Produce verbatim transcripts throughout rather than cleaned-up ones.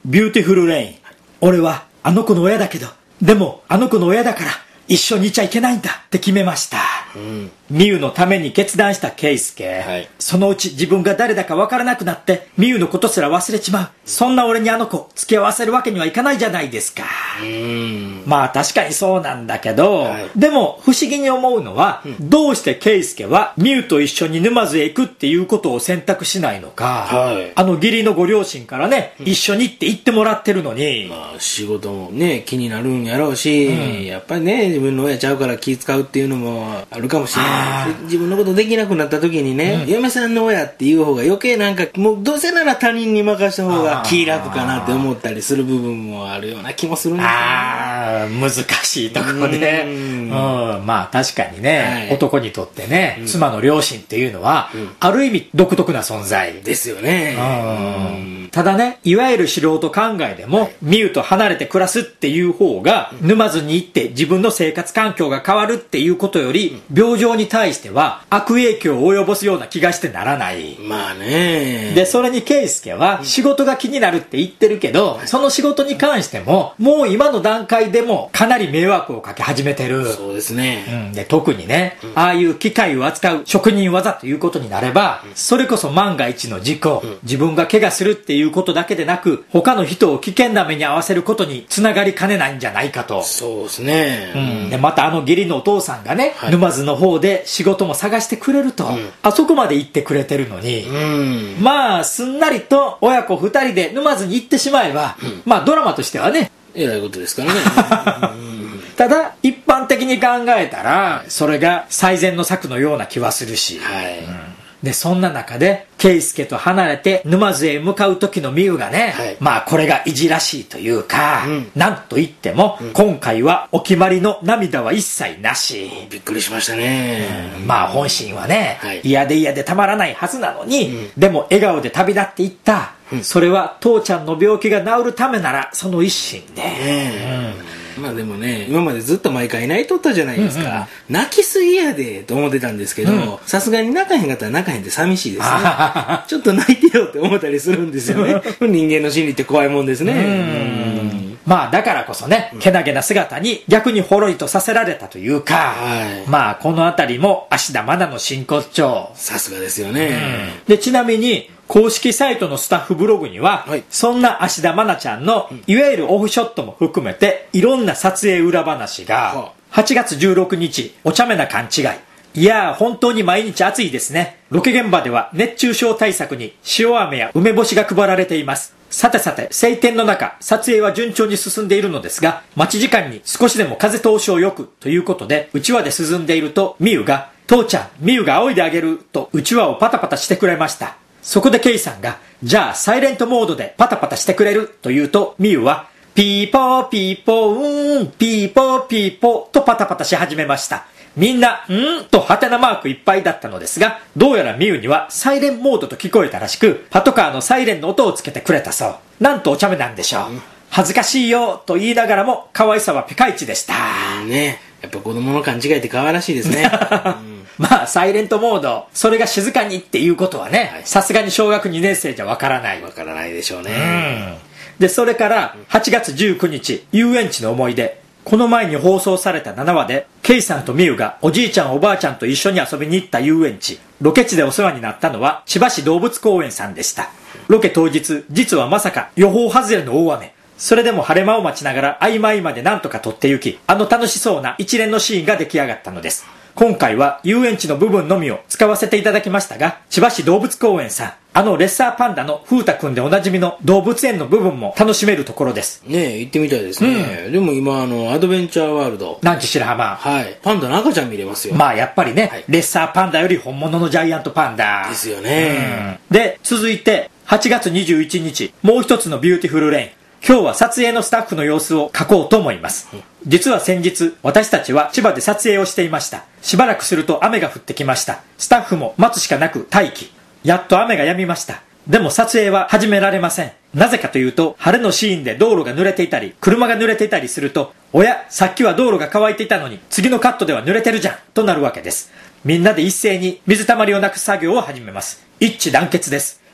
ビューティフルレイン。俺はあの子の親だけど、でもあの子の親だから一緒にいちゃいけないんだって決めました。うん、ミユのために決断したケイスケ、はい、そのうち自分が誰だか分からなくなってミユのことすら忘れちまう。そんな俺にあの子付き合わせるわけにはいかないじゃないですか。うーん、まあ確かにそうなんだけど、はい、でも不思議に思うのは、うん、どうしてケイスケはミユと一緒に沼津へ行くっていうことを選択しないのか、はい、あの義理のご両親からね、うん、一緒にって言ってもらってるのに、 まあ仕事もね気になるんやろうし、うん、やっぱりね自分の親ちゃうから気使うっていうのもあるかもしれない。自分のことできなくなった時にね、うん、嫁さんの親っていう方が余計なんかもうどうせなら他人に任した方が気楽かなって思ったりする部分もあるような気もするんですよね。 あ難しいところで、うんうん、まあ確かにね、はい、男にとってね、うん、妻の両親っていうのは、うん、ある意味独特な存在ですよね。 うん、ただね、いわゆる素人考えでも、はい、ミユと離れて暮らすっていう方が、うん、沼津に行って自分の生活環境が変わるっていうことより、うん、病状に対しては悪影響を及ぼすような気がしてならない。 まあね。 で、それにケイスケは仕事が気になるって言ってるけど、うん、その仕事に関してももう今の段階でもかなり迷惑をかけ始めてる。 そうですね。 うん、で特にね、うん、ああいう機械を扱う職人技ということになれば、うん、それこそ万が一の事故、うん、自分が怪我するっていうことだけでなく他の人を危険な目に遭わせることにつながりかねないんじゃないかと。 そうですね。 うん、でまたあの義理のお父さんがね、はい、沼津の方で仕事も探してくれると、うん、あそこまで行ってくれてるのに、うん、まあすんなりと親子二人で沼津に行ってしまえば、うん、まあドラマとしてはねえらいことですからね。 ただ一般的に考えたらそれが最善の策のような気はするし、はい、うん、でそんな中でケイスケと離れて沼津へ向かう時のミユがね、はい、まあこれがいじらしいというか、うん、なんといっても、うん、今回はお決まりの涙は一切なし。 びっくりしましたね。 うん、まあ本心はね、はい、嫌で嫌でたまらないはずなのに、うん、でも笑顔で旅立っていった、うん、それは父ちゃんの病気が治るためならその一心で、 うん、まあでもね今までずっと毎回泣いとったじゃないですか、うんうん、泣きすぎやでと思ってたんですけど、さすがに泣かへんかったら泣かへんって寂しいですね。ちょっと泣いてよって思ったりするんですよね。人間の心理って怖いもんですね。うん、 まあだからこそね、けなげな姿に逆にほろりとさせられたというか、はい、まあこのあたりも芦田愛菜の真骨頂。 さすがですよね。 うん、でちなみに公式サイトのスタッフブログには、はい、そんな芦田愛菜ちゃんのいわゆるオフショットも含めていろんな撮影裏話が、はちがつじゅうろくにちお茶目な勘違い、いやー本当に毎日暑いですね。ロケ現場では熱中症対策に塩飴や梅干しが配られています。さてさて晴天の中撮影は順調に進んでいるのですが、待ち時間に少しでも風通しを良くということでうちわで涼んでいるとミユが父ちゃんミユが仰いであげるとうちわをパタパタしてくれました。そこでケイさんがじゃあサイレントモードでパタパタしてくれると言うと、ミユはピーポーピーポーうーんピーポーピーポーとパタパタし始めました。みんなんとハテナマークいっぱいだったのですが、どうやらミユにはサイレンモードと聞こえたらしく、パトカーのサイレンの音をつけてくれたそう。なんとお茶目なんでしょう。恥ずかしいよと言いながらも可愛さはピカイチでした。 ね、やっぱ子供の勘違いって可愛らしいですね。うんまあサイレントモード、それが静かにっていうことはね、さすがに小学にねん生じゃわからない。 わからないでしょうね。 うん、でそれからはちがつじゅうくにち遊園地の思い出、この前に放送されたななわでケイさんとミユがおじいちゃんおばあちゃんと一緒に遊びに行った遊園地、ロケ地でお世話になったのは千葉市動物公園さんでした。ロケ当日実はまさか予報外れの大雨、それでも晴れ間を待ちながら合間合間でなんとか撮って行き、あの楽しそうな一連のシーンが出来上がったのです。今回は遊園地の部分のみを使わせていただきましたが、千葉市動物公園さん、あのレッサーパンダの風太くんでおなじみの動物園の部分も楽しめるところです。 ねえ、行ってみたいですね。うん、でも今あのアドベンチャーワールド南紀白浜、 はい、パンダの赤ちゃん見れますよ。 まあやっぱりね、はい、レッサーパンダより本物のジャイアントパンダですよね。 うん、で続いてはちがつにじゅういちにち、もう一つのビューティフルレイン。今日は撮影のスタッフの様子を書こうと思います。うん、実は先日私たちは千葉で撮影をしていました。しばらくすると雨が降ってきました。スタッフも待つしかなく待機。やっと雨が止みました。でも撮影は始められません。なぜかというと、晴れのシーンで道路が濡れていたり車が濡れていたりすると、おやさっきは道路が乾いていたのに次のカットでは濡れてるじゃんとなるわけです。みんなで一斉に水たまりをなくす作業を始めます。一致団結です。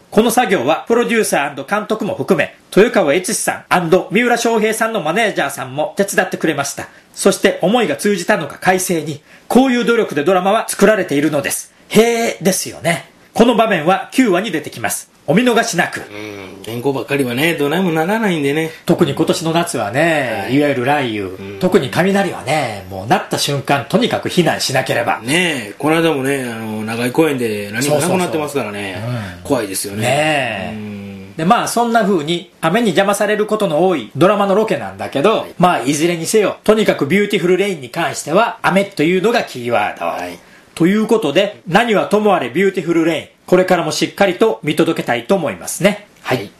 この作業はプロデューサー&監督も含め豊川悦司さん&三浦翔平さんのマネージャーさんも手伝ってくれました。そして思いが通じたのか改正に、こういう努力でドラマは作られているのです。へーですよね。この場面はきゅうわに出てきます。お見逃しなく。 うん、原稿ばっかりはね、どないもならないんでね。 特に今年の夏はね、はい、いわゆる雷雨、うん、特に雷はね、もうなった瞬間とにかく避難しなければ。 ねえ、この間もね、あの、長井公園で何もなくなってますからね。そうそうそう、うん、怖いですよね。 ねえ。うんでまあそんな風に雨に邪魔されることの多いドラマのロケなんだけど、はい、まあいずれにせよとにかくビューティフルレインに関しては雨というのがキーワード、はい、ということで何はともあれビューティフルレインこれからもしっかりと見届けたいと思いますね。はい。